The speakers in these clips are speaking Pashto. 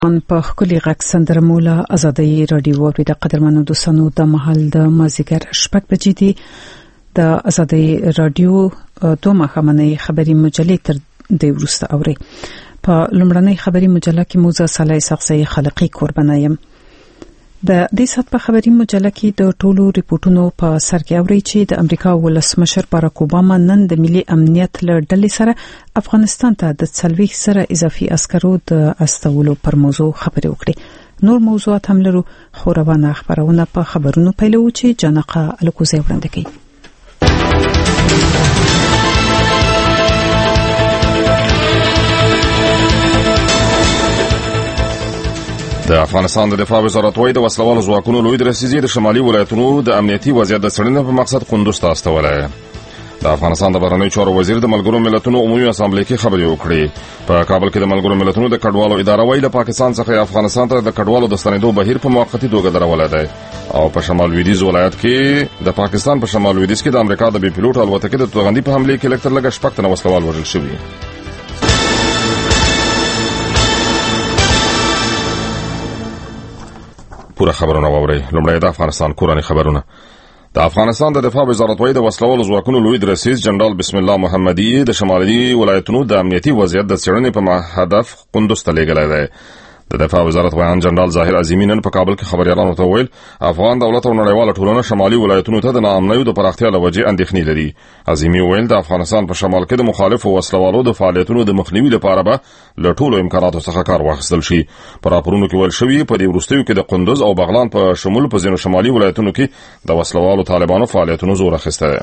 ان په خولي غږ سندره مولا ازادي رادیو او د قدرمنو دوستانو د محل د مازیګر شپږ بجې دي د ازادي رادیو دوه مخامنۍ خبري مجلې تر د ورسته اوري په لومړنۍ خبري مجله کې موزه صالح شخصي خلقي قربانایم د دې سات په خبري مجله کې د ټولو ریپورتونو په سر کې اوري چې د امریکا ولسمشر باراک اوباما نن د ملي امنیت له ډلې سره افغانستان ته د 40 سره اضافي عسکرو د استولو پر موضوع خبرې وکړي. نور موضوعات هم لرو خو روانه خبرونه په خبرونو پیلو چې جنقه الکوزي وړاندې کوي. د افغانستان د دفاع وزارت وايي د وسلوالو ځواکونو لوی درسیزي د شمالي ولایتونو د امنیتي وضعیت د څېړنې په مقصد قندوز ته استولې. د افغانستان د بهرنیو چارو وزیر د ملګرو ملتونو عمومي اسامبلې کې خبرې وکړې. په کابل کې د ملګرو ملتونو د کډوالو اداره وايي د پاکستان څخه افغانستان ته د کډوالو د ستنېدو بهیر په موقتي توګه درولای دی او په شمال لویدیځ ولایت کې د پاکستان په شمال لویدیځ کې د امریکا د بي پيلوټ الوتکې د توغندي په حمله کې لکتر لګ شپږ تنه وسلوال وژل شوي. پوره خبرونه واوري. لومړی د افغانستان کورنۍ خبرونه. د افغانستان د دفاع وزارت وايي د وسلوالو ځواکونو لوی درسیز جنرال بسم الله محمدي د شمالي ولایتونو د امنیتي وضعیت د څېړنې په هدف قندوز ته لیږلی دی. د دفاع وزارت ویان جنرال ظاهر عظیمی نن په کابل کې خبريالانو ته ویل افغان دولت او نړیواله ټولنه شمالي ولایتونو ته د ناامنیو د پراختیا لوجې اندېښنې لري. عظیمی ویل د افغانستان په شمال کې د مخالفو وسلوالو د فعالیتونو د مخنیوي لپاره به له ټولو امکاناتو څخه کار واخیستل شي. په راپورونو کې ویل شوی په دې وروستیو کې د قندوز او بغلان په شمول په ځینو شمالي ولایتونو کې د وسلوالو طالبانو فعالیتونو زور اخیسته.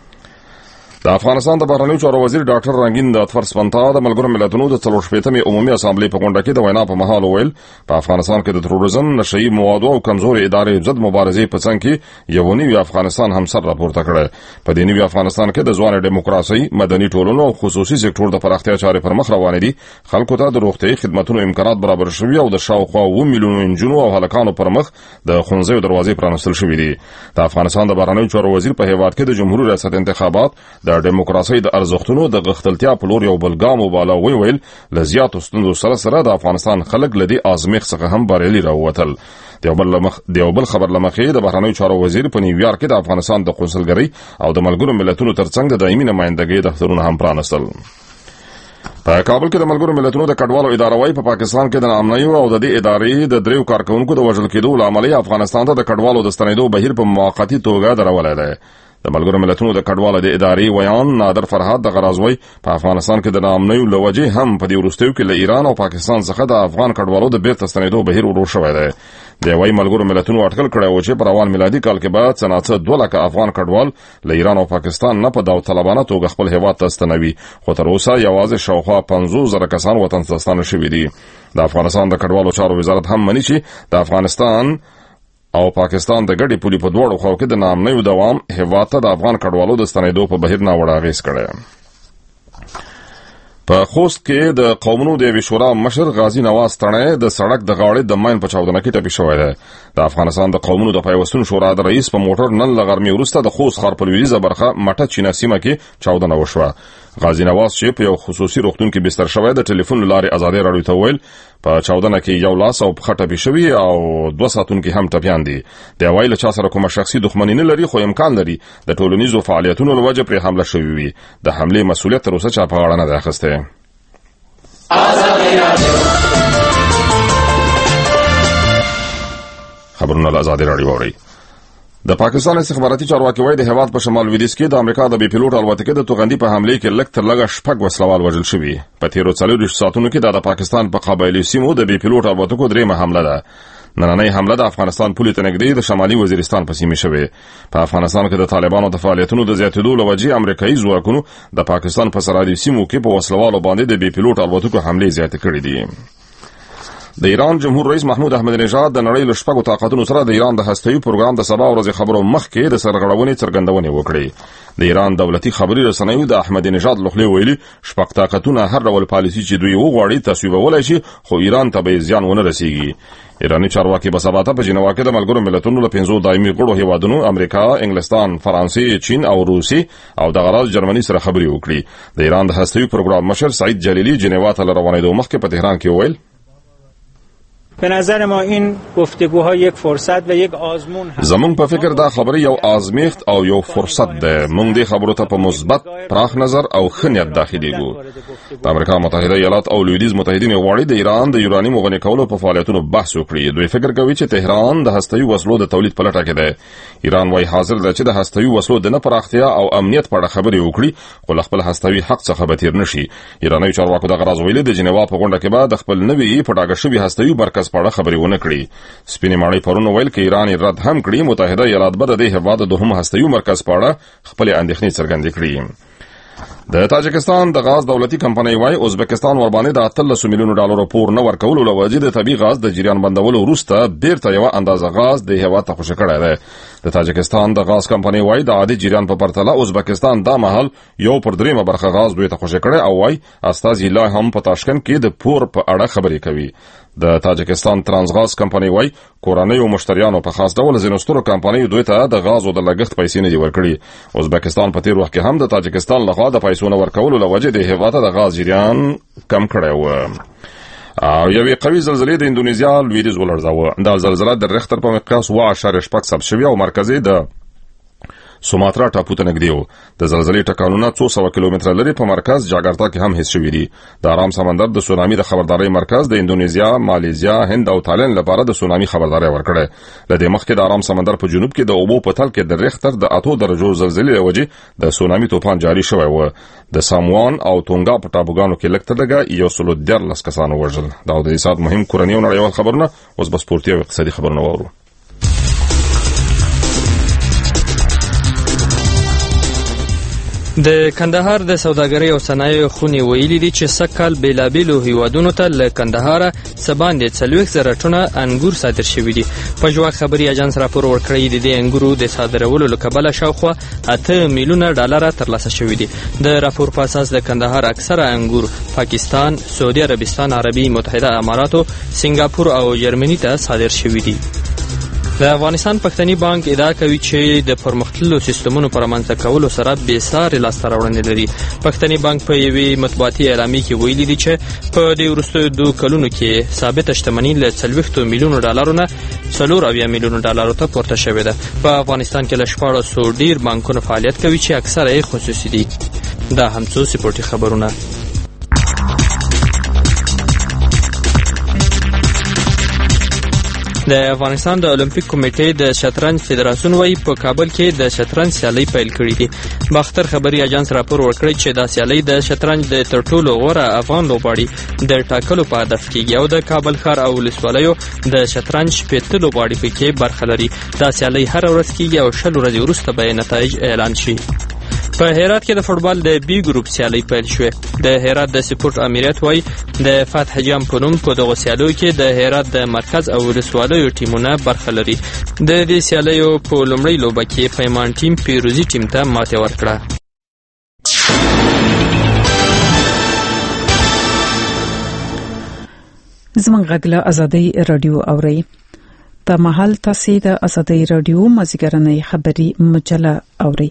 د افغانستان د بهرنیو چارو وزیر ډاکټر رنگین د اطفر سپنتا د ملګرو ملتونو د 40مې عمومي اسامبلې په غونډه کې د وینا په مهال ویل په افغانستان کې د تروریزم، نشئی موادو او کمزوري ادارې ضد مبارزې په څنګ کې یو نوی افغانستان هم سر راپورته کړ. په دې نوی افغانستان کې د ځوان دیموکراسي، مدني ټولنو او خصوصي سکتور د پراختیا چارې پر مخ روانې دي. خلکو ته د روغتي خدماتو امکانات برابر شوي او د شاوخوا 1 میلیون انجونو او هلکانو پر مخ د ښوونځیو دروازې پرانستل شوې دي. د افغانستان د بهرنیو چارو وزیر په هیواد کې د جمهوریت ریاست انتخابات د دیموکراسي ارزښتونو د غختلتیا په لور یو بل ګام وباله ویل لزیات ستوندو سره د افغانستان خلک لدی آزمیخ څخه هم بریالي راووتل. د یو بل خبر لمخې د بهرنیو چارو وزیر په نیویارک کې د افغانستان د قونسلګرۍ او د ملګرو ملتونو ترڅنګ د دایمي نمائندګۍ دفترونه هم پرانستل. په کابل کې د ملګرو ملتونو د کډوالو اداره وايي په پاکستان کې د ناامنیو او د دې ادارې د دریو کارکونکو د وژل کېدو لامل افغانستان ته د کډوالو د ستنېدو بهیر په موقتي توګه درولای دی. د ملګرو ملتونو د کډوالو د ادارې ویان نادر فرهاد د غرازوي په افغانستان کې د ناامنیو لوجې هم په دې وروستیو کې له ایران او پاکستان څخه د افغان کډوالو د بیرته ستنېدو بهیر ورو شوی دی. د وايي ملګرو ملتونو اټکل کړی و چې په روان میلادي کال کې به څنګه 2 لک افغان کډوال له ایران او پاکستان نه په داوطلبانه توګه خپل هیواد ته ستنوي، خو تر اوسه یوازې شاوخوا 50,000 کسان وطن ته ستانه شوي دي. د افغانستان د کډوالو چارو وزارت هم مني چې د افغانستان او پاکستان د ګډي پولي په دوړو خو کې د ناامنیو دوام هیواد ته د افغان کډوالو د ستنېدو په بهیر نه وړ اغیز کړی. په خوست کې د قومونو د شورا مشر غازی نواز تڼۍ د سړک د غاړې د ماین په چاودنه کې ټپي شوی دی. د افغانستان د قومونو د پیوستون شورا د رئیس په موټر نن لغرمې وروسته د خوست ښار په لویدیځه برخه مټه چینه سیمه کې چاودنه وشوه. غازی نواز چې په یو خصوصي روغتون کې بستر شوی د ټلیفون لارې ازادي رادیو ته ویل په چاودنه کې یو لاس او پښه ټپي شوی او 2 ساعتونکي هم ټپيان دي. د ویل چا سره کومه شخصي دښمنی نه لري، خو امکان لري د ټولنیزو فعالیتونو لوجه پر حمله شوی وي. د حمله مسؤلیت تر اوسه چا په غاړه نه ده اخیسته. خبرونه له ازادي رادیو اوري. د پاکستان استخباراتي چارواکي وايي د هیواد په شمال لویدیځ کې د امریکا د بي پيلوټ الوتکې د توغندي په حمله کې لکتر لګ شپږ وسلوال وژل شوي. په تیرو 40 ساعتونو کې د پاکستان په قبایلی سیمو د بي پيلوټ الوتکو درېمه حمله ده. نننۍ حمله د افغانستان پولې ته نږدې د شمالي وزیرستان په سیمه شوه. په افغانستان کې د طالبانو د فعالیتونو د زیاتېدو لوجې امریکایي ځواکونو د پاکستان په سرحدي سیمو کې په وسلوالو باندې د بي پيلوټ الوتکو حمله زیاتې کړې دي. د ایران جمهور رئیس محمود احمدی نژاد د نړۍ له شپږو طاقتونو سره د ایران د هستوي پروګرام د سبا ورځې خبرو مخکې د سرغړونې څرګندونې وکړې. د ایران دولتي خبري رسنیو د احمدی نژاد لخوا ویلي شپږ طاقتونه هر ډول پالیسي چې دوی وغواړي تصویبولای شي، خو ایران ته به زیان ونه رسیږي. ایرانی چارواکي په سبا ته په جنیوا کې د ملګرو ملتونو له 5 دایمي غړو هیوادونو امریکا، انګلستان، فرانسې، چین او روسي او د غرض جرمني سره خبري وکړي. د ایران د هستوي پروګرام مشر سعید جلیلی جنیوا ته روانېدو مخکې په تهران کې ویل به نظر ما این گفتگوها یک فرصت و یک آزمون هست. زمونږ په فکر دا خبره یو آزمیخت او یو فرصت ده. مونږ دې خبرو ته په مثبت پراخ نظر او ښه نیت داخليږو. د امریکا متحده ایالات او لویدیز متحدین غواړي د ایران د یورانیم غني کولو په فعالیتونو بحث وکړي. دوی فکر کوي چې تهران د هستوي وسلو د تولید په لټه کې ده. ایران وايي حاضر ده چې د هستوي وسلو د نه پراختیا او امنیت په اړه خبرې وکړي، خو خپل هستوي حق څخه به تیر نشي. ایراني چارواکو د غراز ویلي د جنیوا په غونډه کې بعد د خپل نوي په ډاګه شوی هستوي مرکز په اړه خبرې ونه کړي. سپینې ماڼۍ پرون ویل چې ایران رد هم کړی، متحده ایالات به د هیواد د دوهم هستوي مرکز په اړه خپل اندېښنې څرګندې کړي. د تاجکستان د غاز دولتي کمپنۍ وايي ازبکستان ورباندې د 13 میلیون ډالر پور نه ورکولو لوجې د طبي غاز د جریان بندولو وروسته بیرته یو اندازه غاز د هیواد ته خوشی کړی دی. د تاجکستان د غاز کمپنۍ وايي د عادي جریان په پرتله ازبکستان د مهال 1/3 برخه غاز دوی ته خوشی کړی او وايي استازي لا هم په تاشکند کې د پور په اړه خبرې کوي. د تاجکستان ترانسغاز کمپنۍ وايي کورنۍ او مشتریانو په خاص ډول ځینو سترو کمپنیو دوی ته د غاز او د لګښت پیسې نه دی ورکړي. ازبکستان په تیر وخت کې هم د تاجکستان لخوا د پیسو نه ورکولو لوجې د هیواد د غاز جریان کم کړی و. او یوې قوي زلزلې د اندونیزیا لویدیځ ولړزاوه. دا زلزله د ریختر په مقیاس 7.6 ثبت شوې او مرکزي د سوماترا ټاپو ته نږدې و. د زلزلې ټکانونه 200 کیلومتره لري په مرکز جاکارتا کې هم حس شوي دي. د آرام سمندر د سونامي د خبرداري مرکز د اندونیزیا، ماليزیا، هند او تایلند لپاره د سونامي خبرداري ورکړه. لدې مخکې د آرام سمندر په جنوب کې د اوبو په تل کې د ریختر د 8 درجو زلزلې لوجې د سونامي طوفان جاری شوی و. د ساموان او تونګا په ټاپوګانو کې لکترګه 113 کسانو وژل. دا د سات مهم کورنۍ او نړیوال خبرونه. اوس بس سپورتي او اقتصادي خبرونه وورو. د کندهار د سوداګرۍ او صنایعو خونې ویلي دي چې سږکال بیلابیلو هیوادونو ته له کندهاره څه باندې 40,000 ټنه انګور صادر شوي دي. پژوا خبري اژانس راپور ورکړی دی د انګورو د صادرولو له کبله شاوخوا 8 میلیونه ډالر ترلاسه شوي دي. د راپور په اساس د کندهار اکثره انګور پاکستان، سعودي عربستان، عربي متحده اماراتو، سنگاپور او جرمني ته صادر شوي دي. د افغانستان پښتني بانک ادعا کوي چې د پرمختللو سیستمونو پر منځ کولو سره به ساري لاسته راوړنې لري. پښتني بانک په یوې مطبوعاتي اعلامیه کې ویلي دی چې په دې وروستیو 2 کلونو کې ثابت شتمنۍ له 40 میلیونو ډالرو نه 4 میلیونو ډالرو ته پورته شوې ده. په افغانستان کې له 1400 ډیر بانکونو فعالیت کوي چې اکثره یې خصوصي دي. دا هم څو سپورتي خبرونه. د افغانستان د اولمپیک کمیټې د شطرنج فدراسیون وايي په کابل کې د شطرنج سیالۍ پیل کړې دي. باختر خبري اژانس راپور ورکړی چې دا سیالۍ د شطرنج د ترټولو غوره افغان لوبغاړي د ټاکلو په هدف کېږي او د کابل ښار او ولسوالیو د شطرنج 15 لوبغاړي پکې برخه لري. دا سیالۍ هر ورځ کېږي او 20 ورځې وروسته به نتایج اعلان شي. په هرات کې د فوټبال د بی ګروپ سیالۍ پیل شوې. د هرات د سپورت امریت وايي د فتح جام په نوم په دغه سیالیو کې د هرات د مرکز او ولسوالیو ټیمونه برخه لري. د دې سیالیو په لومړۍ لوبه کې پیمان ټیم پیروزي ټیم ته ماته ورکړه. زمونږ غږ ازادي رادیو اوري. د محل تاسو د ازادي رادیو مازیګرنۍ خبري مجله اوري.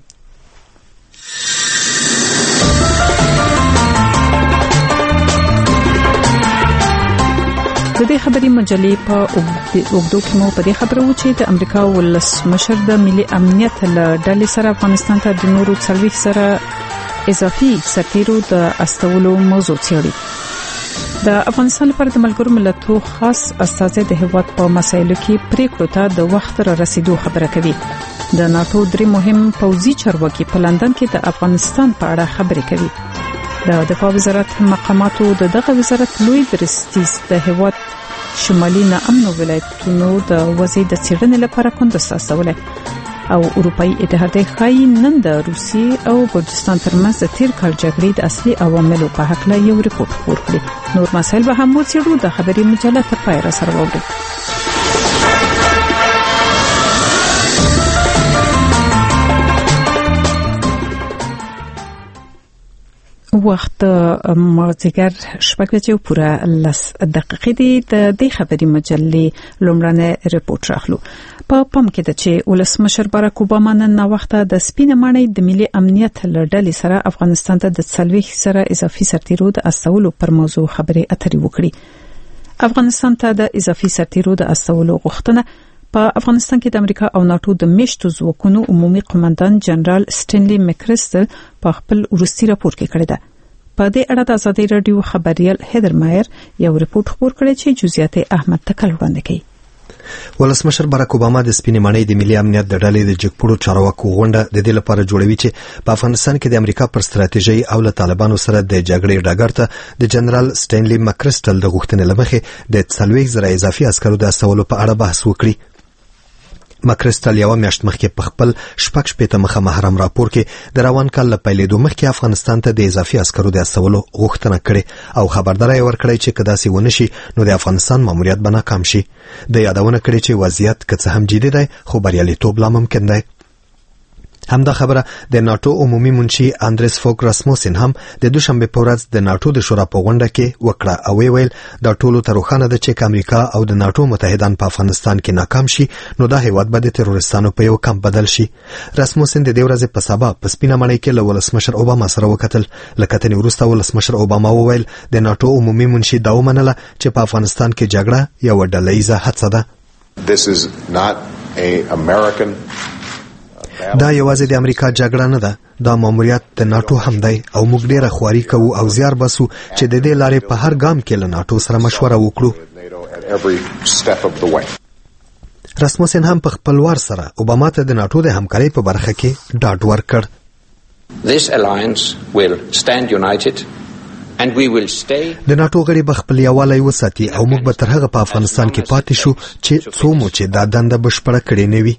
د دې خبري مجلې په اوګدو کې مو په دې خبرو چې د امریکا ولسمشر د ملي امنیت له ډلې سره افغانستان ته د نورو 40 سره اضافي سفیرو د استولو موضوع څېړي. د افغانستان لپاره د ملګرو ملتونو خاص استازي د هیواد په مسایلو کې پریکړو ته د وخت را رسیدو خبره کوي. د ناتو درې مهم پوځي چارواکي په لندن کې د افغانستان په اړه خبرې کوي. د دفاع وزارت مقاماتو دغه وزارت لوی درستیز د هیواد شمالي ناامنو ولایتونو د وضعیت د څېړنې لپاره کندوز استولې او اروپאי اتحادیه ښایي نن د روسي او ګرجستان ترمنځ د تیر کال جګړې د اصلي عواملو په حق له یو ریپورت خپور کړي. نور مسایل به هم وڅېړو. د خبري مجله تر پای را سره وګورئ. وخت مازیګر شپږ بجې پوره 10 دقیقې دي. د دې خبري مجلې لومړنی ریپورت راخلو. په پام کې ده چې ولسمشر باراک اوباما نن وخت د سپینې ماڼۍ د ملي امنیت لړډلې سره افغانستان ته د 40 سره اضافي سرتیرو د استولو پر موضوع خبرې اترې وکړي. افغانستان ته د اضافي سرتیرو د استولو غوښتنه په افغانستان کې د امریکا او ناتو د میشتو ځواکونو عمومي قوماندان جنرال سټینلی مکریسټل په خپل وروستي راپور کې کړی ده. په دې اړه د ازادي رادیو خبريال هیدر مایر یو ریپورت خبر کړی چې جزئیات احمد تکل وړاندې کوي. ولسمشر باراک اوباما د سپینې ماڼۍ د ملي امنیت د ډلې د جګپوړو چارواکو غونډه د دې لپاره جوړوي چې په افغانستان کې د امریکا پر ستراتیژي او له طالبانو سره د جګړې ډګر ته د جنرال سټینلی مکریسټل د غوښتنې لمخې د 40,000 اضافي عسکرو د استولو په اړه بحث وکړي. مکریسټل یو میاشت مخکې په خپل 6 مخه محرم راپور کې د روان کال له پیلېدو مخکې افغانستان ته د اضافي عسکرو د استولو غوښتنه کړې او خبرداری ورکړی چې کدا سي ونشي نو د افغانستان ماموریت به ناکام شي. د یادونه کړې چې وضعیت که څه هم جدي دی خو بریالیتوب لا ممکن دی. همدا خبره د ناتو عمومي منشي اندریس فوک راسموسن هم د دوشنبه په ورځ د ناتو د شورا په غونډه کې وکړه او ویل دا ټولو ته روښانه ده چې امریکا او د ناتو متحدان په افغانستان کې ناکام شي نو دا هیواد به د تروریستانو په یو کمپ بدل شي. راسموسن د دې ورځې په سبا په سپینه ماڼۍ کې له ولسمشر اوباما سره وکتل. لکه وروسته ولسمشر اوباما وویل د ناتو عمومي منشي دا ومنله چې په افغانستان کې جګړه یو ډلهیزه هڅه ده. This is not a American دا یوازې د امریکا جګړه نه ده، دا ماموریت د ناتو هم دی او موږ ډیره خواري کوو او زیار باسو چې د دې لارې په هر ګام کې له ناتو سره مشوره وکړو. راسموسن هم په خپل وار سره اوباما ته د ناتو د همکارۍ په برخه کې ډاډ ورکړ. This alliance will stand united and we will stay. د ناتو غړي به خپل یووالی وساتي او موږ به تر هغه په افغانستان کې پاتې شو چې څو مو چې دا دنده بشپړه کړې نه وي.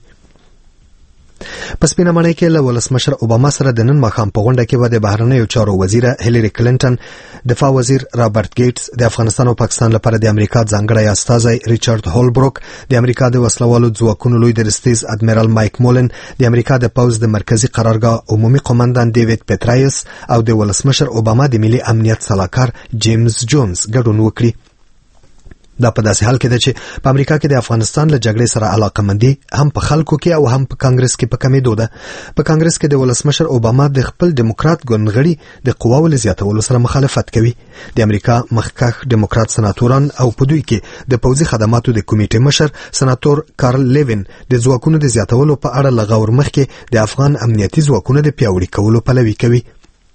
په سپینه ماڼۍ کې له ولسمشر اوباما سره د نن ماښام په غونډه کې به د بهرنیو چارو وزیره هیلری کلینټن، دفاع وزیر رابرټ ګیټس، د افغانستان او پاکستان لپاره د امریکا ځانګړی استازی ریچارډ هولبروک، د امریکا د وسلوالو ځواکونو لوی درستیز ادمیرال مایک مولن، د امریکا د پوځ د مرکزی قرارګاه عمومي قومندان ډیوډ پټرایس او د ولسمشر اوباما د ملي امنیت سلاکار جیمز جونز ګډون وکړي. دا په داسې حال کې ده چې په امریکا کې د افغانستان له جګړې سره علاقمندي هم په خلکو کې او هم په کانګرس کې په کمیدو ده. په کانګرس کې د ولسمشر اوباما د خپل ډیموکرات ګوندغړي د قواو له زیاتولو سره مخالفت کوي. د امریکا مخکښ ډیموکرات سناتوران او په دوی کې د پوځي خدماتو د کمیټې مشر سناتور کارل لیوین د ځواکونو د زیاتولو په اړه لغور مخکې د افغان امنیتي ځواکونو د پیاوړي کولو پلوي کوي.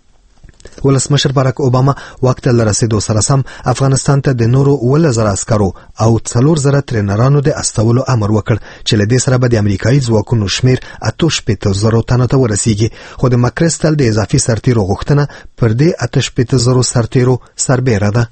ولسمشر باراک اوباما وخت له رسیدو سره سم افغانستان ته د نورو 10,000 عسکرو او 4,000 ترینرانو د استولو امر وکړ چې له دې سره به د امریکایي ځواکونو شمیر 8,000 تنو ته ورسیږي. خو د مکریسټل د اضافي سرتیرو غوښتنه پر دې 8,000 سرتیرو سربېره ده.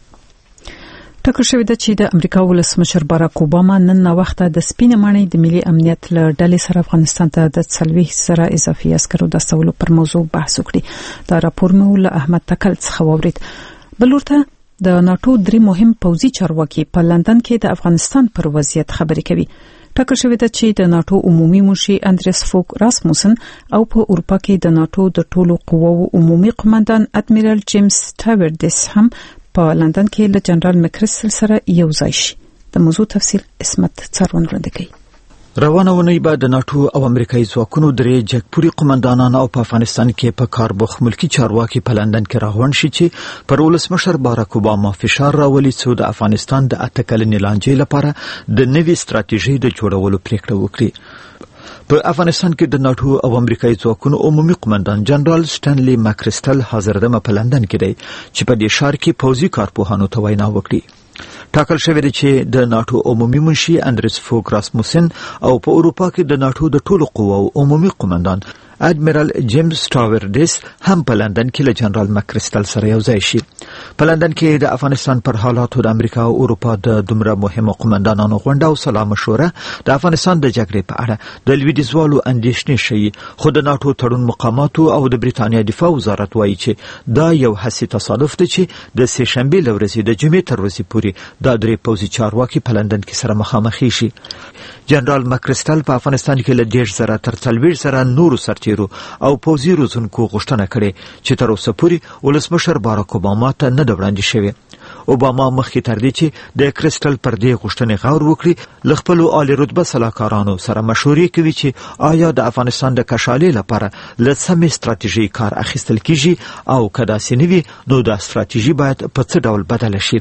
ټاکل شوې ده چې د امریکا ولسمشر باراک اوباما نن وخته د سپینې ماڼۍ د ملي امنیت له ډلې سره افغانستان ته د 40,000 اضافي عسکرو د استولو پر موضوع بحث وکړي. دا راپور مو له احمد تکل څخه واورید. بل ورته د ناتو 3 مهم پوځي چارواکي په لندن کې د افغانستان پر وضعیت خبرې کوي. ټاکل شوې ده چې د ناتو عمومي منشي اندریس فوک راسموسن او په اروپا کې د ناتو د ټولو قواو عمومي قومندان ادمیرال جیمز ټاورډس هم په لندن کې له جنرال مکریسټل سره یو ځای شي. د موضوع تفصیل اسمت څرون وړاندې کوي. روانه ونی بعد د ناتو او امریکایي ځواکونو درې جګپوري قومندانان او په افغانستان کې په کاربوخ ملکی چارواکي په لندن کې راغونډ شي چې پر ولسمشر باراک اوباما فشار راولي چې د افغانستان د 8 کلنې لانجې لپاره د نوي ستراتیژي د جوړولو پریکړه وکړي. په افغانستان کې د ناتو او امریکایي ځواکونو عمومي قومندان جنرال سټینلی مکریسټل حاضر دمه په لندن کې دی چې په دې ښار کې پوځي کارپوهانو ته وینا وکړي. ټاکل شوی دی چې د ناتو عمومي منشي اندریس فوک راسموسن او په اروپا کې د ناتو د ټولو قواو عمومي قومندان ادمیرال جیمز ټاورډس هم په لندن کې له جنرال مکریسټل سره یو ځای شي. په لندن کې د افغانستان پر حالاتو د امریکا او اروپا د دومره مهمو قومندانانو غونډه او سلا مشوره د افغانستان د جګړې په اړه د لویدیځوالو اندېښنې شي. خو د ناتو تړون مقاماتو او د بریتانیا دفاع وزارت وایي چې دا یو حسي تصادف دی چې د سه شنبه لورځي د جمعې تر ورځې پورې د درې پوځي چارواکي په لندن کې سره مخامخ شي. جنرال مکریسټل په افغانستان کې له 10,000 تر 40,000 نورو سرتیرو او پوځي روزونکو غوښتنه کړې چې تر اوسه پورې ولسمشر باراک اوباما ته نه ده وړاندې شوې. اوباما مخکې تر دې چې د کریسټل پر دې غوښتنې غور وکړي له خپلو عالی رتبه سلاکارانو سره مشورې کوي چې آیا د افغانستان د کشالې لپاره له سمې ستراتیژي کار اخیستل کیږي او که داسې نه وي نو دا ستراتیژي باید په څه ډول بدله شي.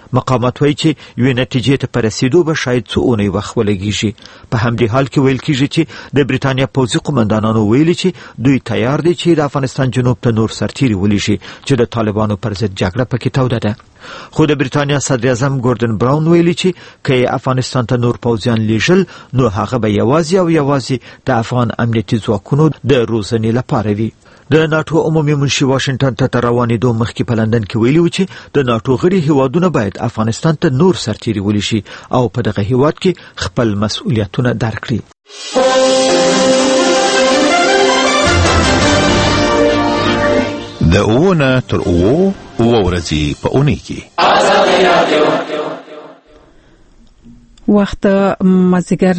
مقامات وایي چې یوې نتیجې ته په رسیدو به شاید څو اونۍ وخت ولګیږي. په همدې حال کې ویل کیږي چې د بریتانیا پوځي قومندانانو ویلي چې دوی تیار دي چې د افغانستان جنوب ته نور سرتیري ولېږي چې د طالبانو پر ضد جګړه پکې توده ده. خو د بریتانیا صدر اعظم ګوردن براون ویلي چې که افغانستان ته نور پوځیان لیږل نو هغه به یوازې د افغان امنیتي ځواکونو د روزنې لپاره وي. د ناتو عمومي منشي واشنگټن ته روانېدو مخکې په لندن کې ویلي و چې د ناتو غړي هیوادونه باید افغانستان ته نور سرتیري ولېږي او په دغه هیواد کې خپل مسؤلیتونه درک کړي. د اوونه تر اوو ورځې په اونۍ کې وخت مازیګر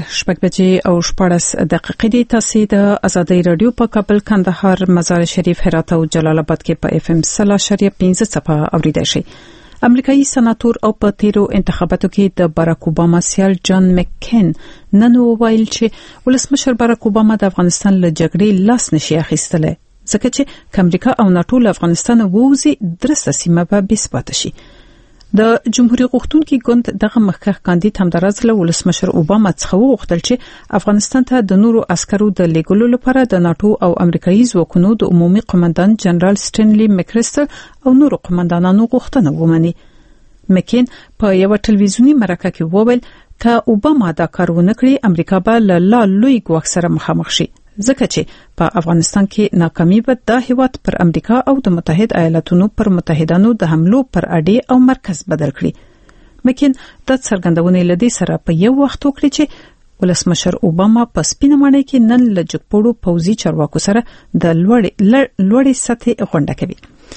6:14 دي. تاسو د آزادۍ رادیو په کابل، کندهار، مزار شریف، هرات او جلال آباد کې په FM 0.5 صفحه اوریدئ شئ. امریکایي سناتور او په تیرو انتخاباتو کې د باراک اوباما سیال جان مکین نن وویل چې ولسمشر باراک اوباما د افغانستان له جګړې لاس نشي اخیستلی، ځکه چې امریکا او ناتو له افغانستان ووزي درسته سیمه به بېثباته شي. د جمهوریت غوښتونکي ګوند دغه مخکښ کاندید همداراز له ولسمشر اوباما څخه وغوښتل چې افغانستان ته د نورو عسکرو د لیږلو لپاره د ناتو او امریکایي ځواکونو د عمومي قومندان جنرال سټینلی مکریسټل او نورو قومندانانو غوښتنه ومني. مکین په یو ټلویزیونی مرکه کې وویل که اوباما دا کار ونه کړي امریکا به له لوی ګواښ سره مخامخ شي، ځکه چې په افغانستان کې ناکامي به دا هیواد پر امریکا او د متحد ایالاتونو پر متحدانو د حملو پر اډې او مرکز بدل کړي. مکین د څرګندونې لدی سره په یو وخت وکړي چې ولسمشر اوباما په سپینه ماڼۍ کې نن له جګپوړو پوځي چارواکو سره د لوړې سطحې غونډه کوي.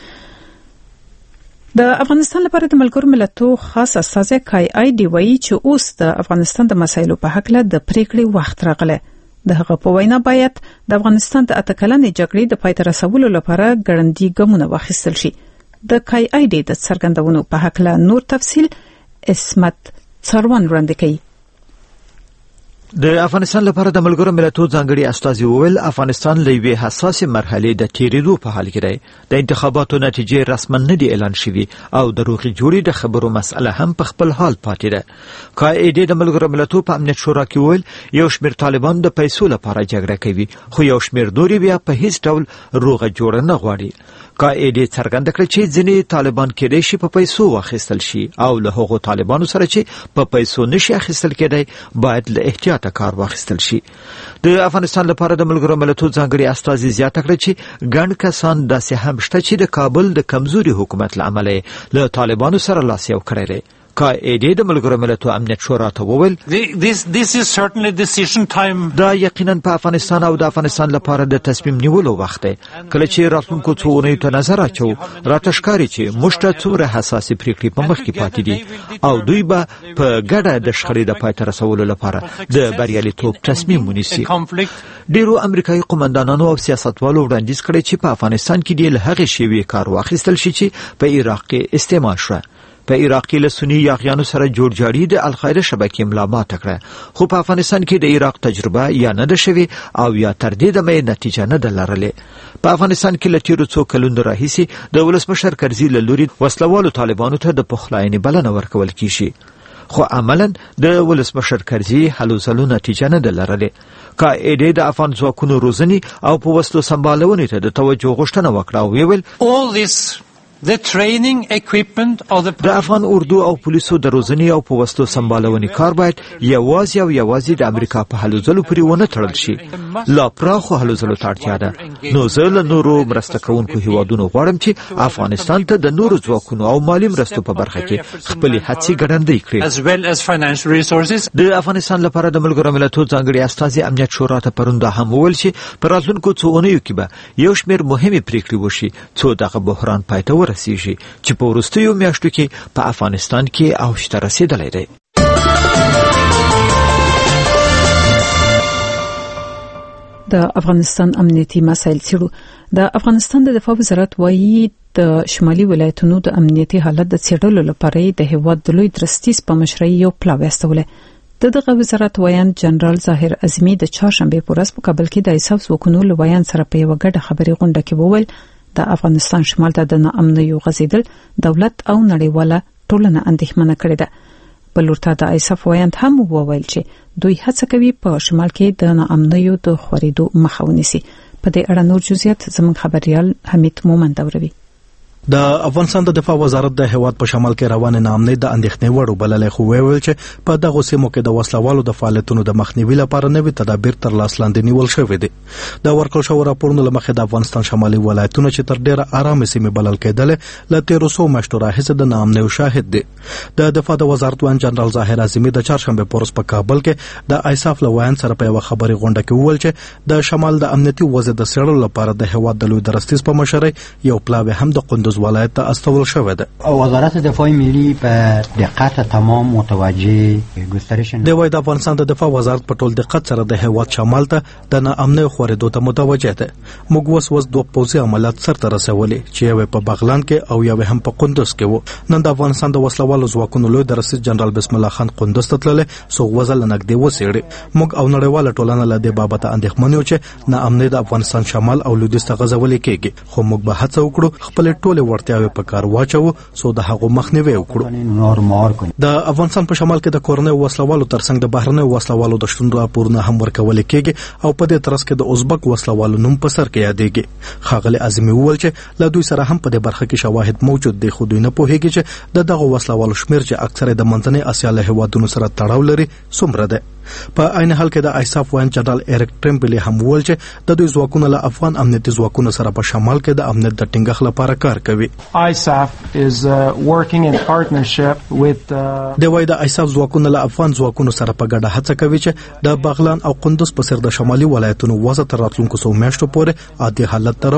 د افغانستان لپاره د ملګرو ملتونو خاص استازی کای آی ډی وایي چې اوس د افغانستان د مسایلو په حق له د پریکړې وخت راغلی. د هغه په وینا باید د افغانستان د اتکلنې جګړې د پای ته رسولو لپاره ګړندي ګامونه واخیستل شي. د کای آی ډی د څرګندونو په حق له نور تفصیل اسمت څروان وړاندې کوي. د افغانستان لپاره د ملګرو ملتونو ځانګړي استازي وویل افغانستان له یوې حساسې مرحلې د تیریدو په حال کې دی. د انتخاباتو نتیجې رسما نه دي اعلان شوي او د روغې جوړې د خبرو مسأله هم په خپل حال پاتې ده. قائد د ملګرو ملتونو په امنیت شورا کې وویل یو شمېر طالبان د پیسو لپاره جګړه کوي، خو یو شمېر نور بیا په هیڅ ډول روغه جوړه نه غواړي. قائد څرګنده کړ چې ځینې طالبان کېدای شي په پیسو واخیستل شي او له هغو طالبانو سره چې په پیسو نشي اخیستل کېدای باید له احتیاطه کار واخیستل شي. د افغانستان لپاره د ملګرو ملتونو ځانګړي استازي زیاته کړ چې ګڼ کسان داسې هم شته چې د کابل د کمزوري حکومت له امله له طالبانو سره لاس یو کړی دی. قائد د ملګرو ملتونو امنیت شورا ته وویل this is certainly decision time. دا یقینا په افغانستان او د افغانستان لپاره د تصمیم نیولو وخت دی. کله چې راتلونکو څو اونیو ته نظر اچو راته ښکاري چې موږ ته څومره حساسې پریکړې په مخ کې پاتې دي او دوی به په ګډه د شخړې د پای ته رسولو لپاره د بریالیتوب تصمیم ونیسي. ډیرو امریکایي قومندانانو او سیاستوالو وړاندیز کړی چې په افغانستان کې د هغې شیوې کار واخیستل شي چې په عراق کې استعمال شوه. په عراق کې له سنی یاغیانو سره جوړجاړي د القاعده شبکې ملا ماته کړه، خو په افغانستان کې د عراق تجربه یا نه ده شوې او یا تر دې دمه نتیجه نه ده لرلې. په افغانستان کې له تیرو څو کلونو راهیسې د ولسمشر کرزي له لوري وسلوالو طالبانو ته د پخلاینې بلنه ورکول کیږي، خو عملاً د ولسمشر کرزي هلو ځلو نتیجه نه ده لرلې. قائد د افغان ځواکونو روزنې او په وسلو سمبالونې ته د توجه غوښتنه وکړه او ویل the training equipment of the د افغان اردو او پولیسو د روزنې او په وسلو سمبالونې کار باید یوازې د امریکا په هلو ځلو پورې ونه تړل شي. لا پراخو هلو ځلو ته اړتیا ده. نو زه له نورو مرسته کوونکو هیوادونو غواړم چې افغانستان ته د نورو ځواکونو او مالي مرستو په برخه کې خپلې هڅې ګړندۍ کړي. د افغانستان لپاره د ملګرو ملتونو ځانګړي استازي امنیت شورا ته پرون دا هم وویل چې په راتلونکو څو اونیو کې به یو شمېر مهمې پریکړې وشي څو دغه بحران پای ته ورسیږي چې په وروستیو میاشتو کې په افغانستان کې اوج ته رسیدلی دی. د افغانستان امنیتي مسایل څیړو. د افغانستان د دفاع وزارت وایي د شمالي ولایتونو د امنیتي حالت د څیړلو لپاره د هیواد د لوی درستیز په مشرۍ یو پلاوی استوله. دغه وزارت وایان جنرال ظاهر اعظمي د چهارشنبه په ورځ په کابل کې د ایساف ځواکونو لویان سره په یو ګډه خبري غونډه کې وویل د افغانستان شمال ته د ناامنیو غځیدل دولت او نړیواله ټولنه اندېښمنه کړې ده. بلورته د ایساف وایند هم وویل چې دوی هڅه کوي په شمال کې د ناامنیو د خورېدو مخه ونیسي. په دې اړه نور جزئیات زموږ خبريال حمید مومند اوروي. د افغانستان د دفاع وزارت د هیواد په شمال کې روانه ناامنۍ د اندېښنې وړ وبللې، خو ویل چې په دغه سیمو کې د وسلوالو د فعالیتونو د مخنیوي لپاره نوي تدابیر تر لاس لاندې نیول شوي دي. د ورکړل شوو راپورونو لمخې د افغانستان شمالي ولایتونه چې تر ډیره آرامه سیمې بلل کېدل له 1300 میاشتو راهیسې د ناامنۍ شاهد دي. د دفاع د وزارت وزیر جنرال ظاهر اعظمي د چهارشنبه پورس په کابل کې د ایساف لوایان سره په یو خبري غونډه کې وویل چې د شمال د امنیتي وضع د څېړلو لپاره د هیواد د لوی درستیز په مشرۍ یو پلاوی هم د قندوز ولایت ته شوه ده. وزارت دفاع ملی په دقت تمام متوجه گسترش د وای د افغانستان د دفاع وزارت په ټول دقت سره د هیواد شمال ته د ناامنۍ خورېدو ته متوجه ده. موږ اوس دوه پوځي عملیات سرته رسولي چې یو په بغلان کې او یو هم په قندوز کې وو. نن د افغانستان د وسلوالو ځواکونو لوی درستیز جنرال بسم الله خان قندوز ته تللی، سو وزل نګدي وسیړي. موږ او نړیواله ټولنه له دې بابت اندېښمن یو چې ناامنۍ د افغانستان شمال او لویدیځ ته غځول کېږي، خو موږ به هڅه وکړو خپل ټول ورتیاوي په کار واچو سو د هغه مخنیوي وکړو. د افغانستان په شمال کې د کورنۍ وسلوالو ترڅنګ د بهرنۍ وسلوالو د شتون راپورونه هم ورکول کېږي او په دې ترڅ کې د ازبک وسلوالو نوم په سر کې یادېږي. خاغلی اعظمي وویل چې له دوی سره هم په دې برخه کې شواهد موجود دي، خو دوی نه پوهیږي چې دغه وسلوالو شمیر چې اکثره د منځنۍ اسیا له هیوادونو سره تړاو لري څومره ده. په عین حال کې د ایساف وایند جنرال ایرک ټرمبلی هم وویل چې د دوی ځواکونه له افغان امنیتي ځواکونو سره په شمال کې د امنیت د ټینګښت لپاره کار کوي. ISAF is working in partnership with د وای د ایساف ځواکونه له افغان ځواکونو سره په ګډه هڅه کوي چې د بغلان او قندوز په سر د شمالي ولایتونو وضع تر راتلونکو 100 میاشتو پورې عادي حالت ته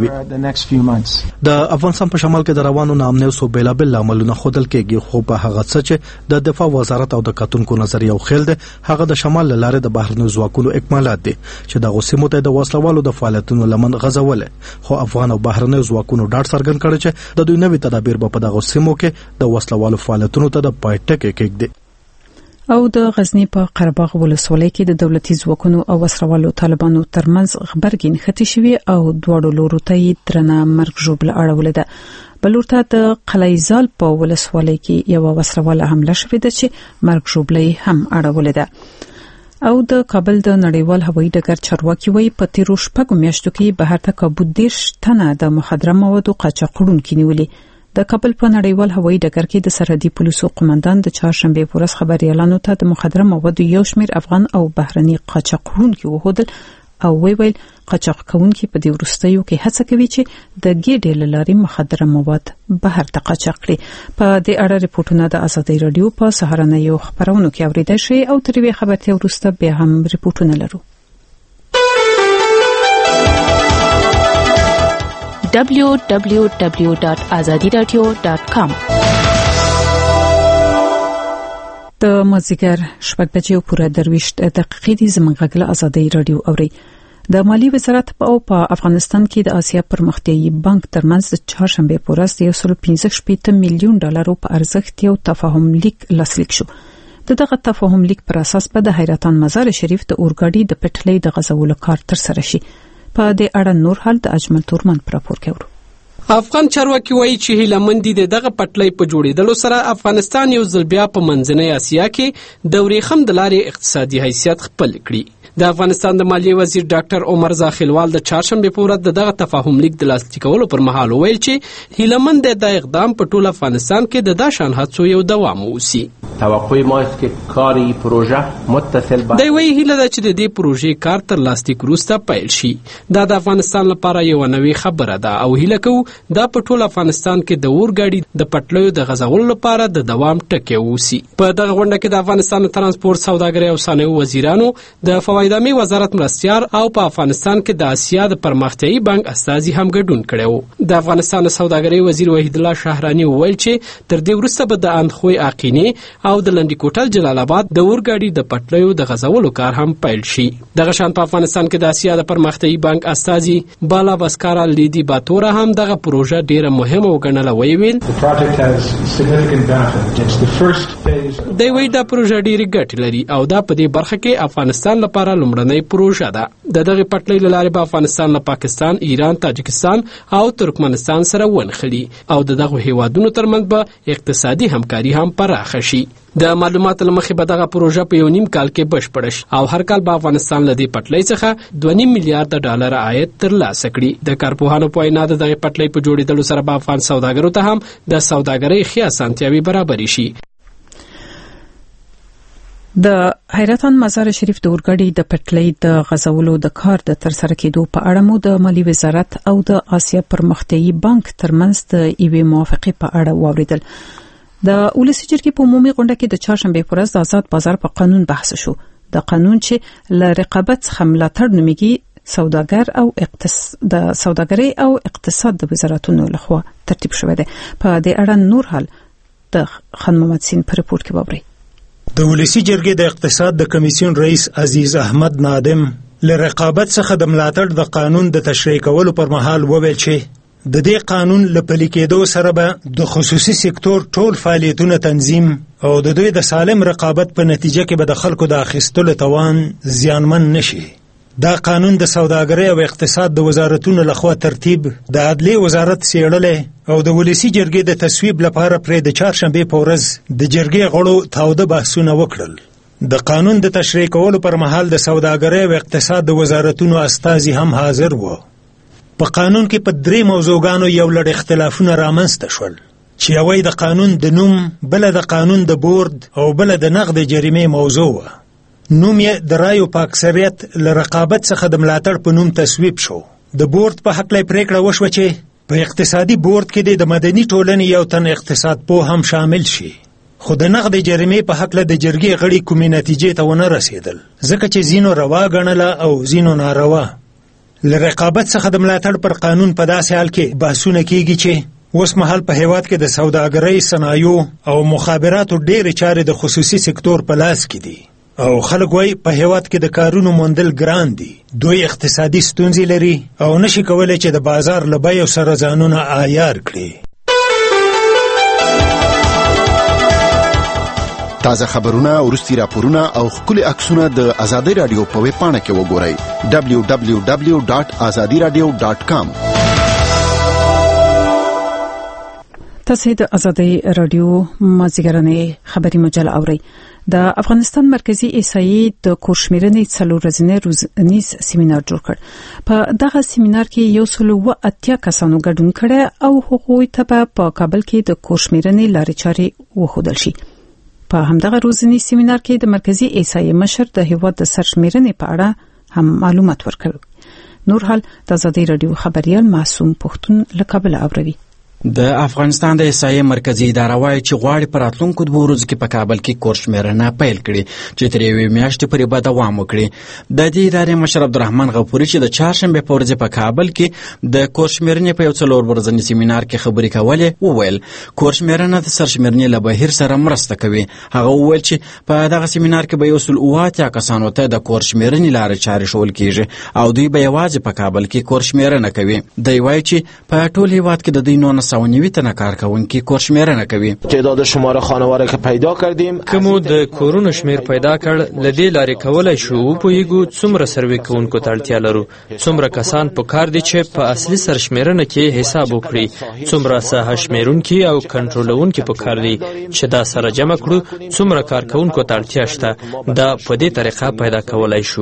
راوګرځوي. د افغانستان په شمال کې د روانو ناامنۍ سو بیلابل عملونه خودل کېږي، خو په هغه څه چې د دفاع وزارت او د کتونکو نظر یو خیل ده، هغه د شمال لاره د بهرنیو ځواکونو اکمالات دي چې د غوسمو ته د وسلوالو د فعالیتونو لمن غزول، خو افغان او بهرنیو ځواکونو ډاډ څرګند کړی چې د دوی نوي تدابیر په دغه سیمو کې د وسلوالو فعالیتونو ته د پای ټکی کېږدي. او د غزنی په قرهباغ ولسوالۍ کې د دولتي ځواکونو او وسلوالو طالبانو ترمنځ خبرګین ختی شوی او دواړو لورو ته درنه مرګ ژوبله اړولې ده. بلورته د قلعهزال په ولسوالۍ کې یو وسلواله حمله شوې ده چې مرګ ژوبله هم اړولې ده. او د کابل د نړیوال هوایي ډګر چارواکي وایي په تیرو شپږو میاشتو کې بهر ته کابو 10 تنه د مخدره موادو قاچاقړونکي نیولي. د کابل په نړیوال هوایي ډګر کې د سرحدي پولیسو قومندان د چهارشنبه په ورځ خبريالانو ته د مخدره موادو یو شمېر افغان او بهرني قاچاقړونکي وهودل او ویل قاچاق کوونکي په دې وروستیو کې هڅه کوي چې د ګېډې لارې مخدره مواد بهر ته قاچاق کړي. په دې اړه ریپورتونه د ازادي رادیو په سهارنیو خبرونو کې اوریدل شوي او تر دې خبرته وروسته بیا هم ریپورتونه لرو. www.azadiradio.com د مازیګر شپږ بجې پوره 23 دقیقې د زمنګل ازادي رادیو اوري. د مالی وزارت په افغانستان کې د آسیا پرمختیایي بانک ترمنځ د چهارشنبه په ورځ د 115 میلیون ډالرو په ارزښت یو تفاهم لیک لاسلیک شو. دغه تفاهم لیک پر اساس په د حیرتان مزار شریف د اورګاډي د پټلۍ د غزولو کار تر سره شي. په دې اړه نور حال د اجمل تورمن پر راپور کوي. افغان چارواکي وایي چې هیلمندي دغه پټلۍ په جوړېدلو سره افغانستان یو ځل بیا په منځنۍ اسیا کې د ورېخم د لارې اقتصادي حیثیت خپل کړي. د افغانستان د مالیې وزیر ډاکټر عمر زاخیلوال د چهارشنبه په ورځ دغه تفاهم لیک د لاسلیکولو پر مهال ویل چې هیلمند د اقدام په ټول افغانستان کې د داشان هڅو یو دوام وسی. توقع ما است که کار این پروژه متصل به دی وی هیله ده چې د دې پروژې کار تر لاسلیک وروسته پیل شي. دا د افغانستان لپاره یو نوې خبره ده او هیله کوو دا په ټول افغانستان کې د اورګاډي د پټلیو د غزولو لپاره د دوام ټکی وسی. په دغه غونډه کې د افغانستان ترانسپورت، سوداګرۍ او صنایعو وزیرانو، د فوایدامي وزارت مرستیال او په افغانستان کې د آسیا د پرمختیایي بانک استازي هم ګډون کړي وو. د افغانستان سوداګرۍ وزیر وحید الله شهرانی وویل چې تر دې وروسته به د اندخوی عقینې او د لنډی کوټل جلال آباد د اورګاډي د پټلیو د غزولو کار هم پیل شي. دغه شان په افغانستان کې د آسیا د پرمختیایي بانک استازي بالا بسکارا لیدی باتورا هم دغه پروژه ډیره مهمه وګڼله. ویل دی وایي دا پروژه ډیرې ګټې لري او دا په دې برخه کې افغانستان لپاره لومړنۍ پروژه ده. د دغه پټلۍ له لارې به افغانستان له پاکستان، ایران، تاجکستان او ترکمنستان سره ونښلي او د دغه هیوادونو ترمنځ به اقتصادي همکاري هم پراخه شي. د معلوماتو له مخې به دغه پروژه په 1.5 کال کې بشپړه شي او هر کال به افغانستان له دې پټلۍ څخه 2.5 میلیارډ ډالر عاید ترلاسه کړي. د کارپوهانو په وینا د دغه پټلۍ په جوړېدلو سره به افغان سوداګرو ته هم د سوداګرۍ ښې اسانتیاوې برابرې شي. د حیرتان مزار شریف د اورګاډي د پټلۍ د غځولو د کار د ترسره کېدو په اړه مو د مالی وزارت او د آسیا پرمختیایي بانک ترمنځ د یوې موافقې په اړه واوریدل. د ولسي جرګې په عمومي غونډه کې د چهارشنبې په ورځ د آزاد بازار په قانون بحث شو. د قانون چې له رقابت څخه ملاتړ نومېږي د سوداګرۍ او اقتصاد د وزارتونو لخوا ترتیب شوی دی. په دې اړه نور حال د خان محمد سین په رپورت کې واورئ. د ولسي جرګې د اقتصاد د کمیسیون رئیس عزیز احمد نادم له رقابت څخه د ملاتړ د قانون د تشریح کولو پر مهال وویل چې د دې قانون له پلي کېدو سره به د خصوصي سکتور ټول فعالیتونه تنظیم او د دوی د سالم رقابت په نتیجه کې به د خلکو د اخیستلو توان زیانمن نشي. دا قانون د سوداګرۍ او اقتصاد د وزارتونو لخوا ترتیب، د عدلیې وزارت څېړلی او د ولسي جرګې د تصویب لپاره پرې د چهارشنبې په ورځ د جرګې غړو تاوده بحثونه وکړل. د قانون د تشریح کولو پر مهال د سوداګرۍ او اقتصاد د وزارتونو استازي هم حاضر وو. په قانون کې په 3 موضوعګانو یو لړ اختلافونه رامنځته شول چې یوه د قانون د نوم، بله د قانون د بورد او بله د نقد جریمې موضوع وه. نوم یې د رایو په اکثریت له رقابت څخه د ملاتړ په نوم تصویب شو. د بورد په هکله پریکړه وشوه چې په اقتصادي بورد کې د مدني ټولنې یو تن اقتصاد پوه هم شامل شي. خو د نقد جریمې په هکله د جرګې غړي کومې نتیجې ته ونه رسېدل، ځکه چې ځینو روا ګڼله او ځینو ناروا. له رقابت څخه د ملاتړ پر قانون په داسې حال کې بحثونه کېږي چې اوس مهال په هیواد کې د سوداګرۍ، صنایعو او مخابراتو ډېرې چارې د خصوصي سکتور په لاس کې دي او خلک وایي په هیواد کې د کارونو موندل ګران دي. دوی اقتصادي ستونزې لري او نشي کولی چې د بازار له بیو سره ځانونه عیار کړي. تازه خبرونه، وروستي راپورونه او ښکلي عکسونه د ازادۍ راډیو په ویب پاڼه کې وګورئ www.azadiradio.com. تاسو د ازادۍ راډیو مازیګرنې خبري مجله اورئ. د افغانستان مرکزی ایسایي د کورشمیرنې 4 ورځې روزنیز سیمینار جوړ کړ. په دغه سیمینار کې 180 کسانو ګډون کړ او هغوی ته په کابل کې د کورشمیرنې لارې چارې وښودل شي. په همدغه روزنیز سیمینار کې د مرکزی ایسایي مشر د هیواد د سرشمیرنې په اړه هم معلومات ورکړل. نور حال د ازادۍ راډیو خبريال معصوم پښتون له کابل اوروي. د افغانستان د ایسایي مرکزی اداره وايي چې غواړي په راتلونکو 2 ورځو کې په کابل کې کورشمیرنه پیل کړي چې تر 1 میاشتې پورې به دوام وکړي. د دې ادارې مشر عبدالرحمن غفوري چې د چهارشنبې په ورځ په کابل کې د کورشمیرنې په یو 4 ورځني سیمینار کې خبرې کولې، وویل کورشمیرنه د سرشمیرنې له بهیر سره مرسته کوي. هغه وویل چې په دغه سیمینار کې به 180 کسانو ته د کورشمیرنې لارې چارې ښوول کیږي او دوی به یوازې په کابل کې کورشمیرنه کوي. دوی وايي چې په ټول هیواد کې د دوی 990 تنه کارکونکي کورشمیرنه کوي. تعداد شمار خانواره که پیدا کردیم، کومو د کورونو شمیر پیدا کړ، لدې لارې کولای شو پویګو څومره سروې کوونکو ته اړتیا لرو، څومره کسان په کار دي چې په اصلي سرشمیرنه کې حساب وکړي، څومره ساحه شمیرونکي او کنټرولونکي په کار دي چې دا سره جمع کړو، څومره کارکونکو ته اړتیا شته. دا په دې طریقه پیدا کولای شو.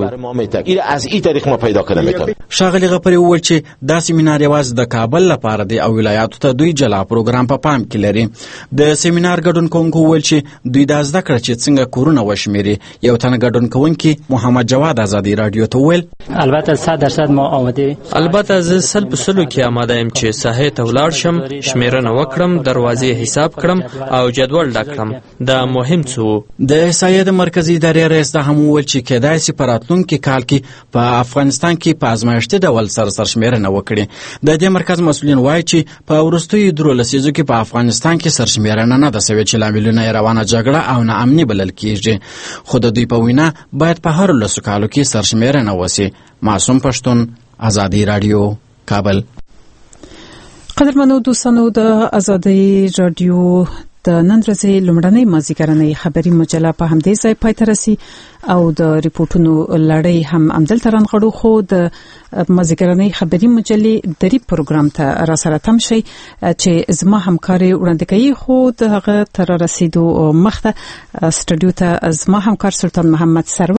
از این طریق ما پیدا کړم. شاغلی غفری وویل چې دا سیمینار یوازې د کابل لپاره دی او ولایاتو ته دوی جلا پروګرام په پام کې لري. د سیمینار ګډون کوونکو وویل چې دوی دا زده کړه چې څنګه کورونه وشمیري. یو تن ګډون کوونکی محمد جواد ازادي رادیو ته وویل البته 100% ما آماده، البته زه 100% کې آماده یم چې ساحې ته ولاړ شم، شمیرنه وکړم، دروازې حساب کړم او جدول ډک کړم. دا مهم څه. د ایسایي د مرکزی ادارې رئیس دا هم وویل چې کېدای شي په راتلونکي کال کې په افغانستان کې په ازمایښتي ډول سرشمیرنه وکړي. د دې مرکز مسؤلین وایي چې په وروستیو 3 لسیزو کې په افغانستان کې سرشمیرنه نه ده سوې چې لاملونه یې روانه جګړه او ناامني بلل کېږي. خو د دوی په وینا باید په هر 10 کالو کې سرشمیرنه وشي. معصوم پښتون، ازادي رادیو، کابل. قدرمنو دوستانو د آزادۍ رادیو د نن ورځې لومړنۍ مازیګرنۍ خبري مجله په همدې ځای پای ته رسي او د ریپورتونو لړۍ هم همدلته رانغړو خو د مازیګرنۍ خبري مجلې دری پروګرام ته را سره تم شي چې زما همکاري وړاندې کوي خو دغه تر رسیدو مخته سټوډیو ته زما همکار سلطان محمد سرور